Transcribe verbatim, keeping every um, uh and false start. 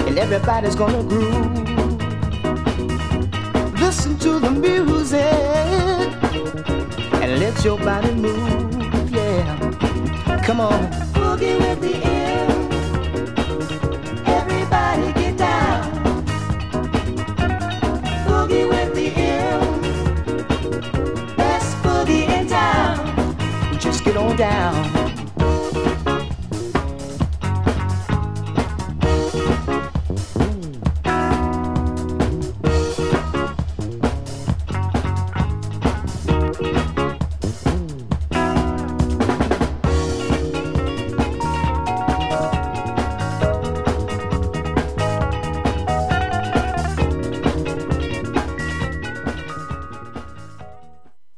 and everybody's gonna groove. Listen to the music and let your body move, yeah. Come on. Boogie with the M. Everybody get down. Boogie with the M. Best boogie in town. Just get on down.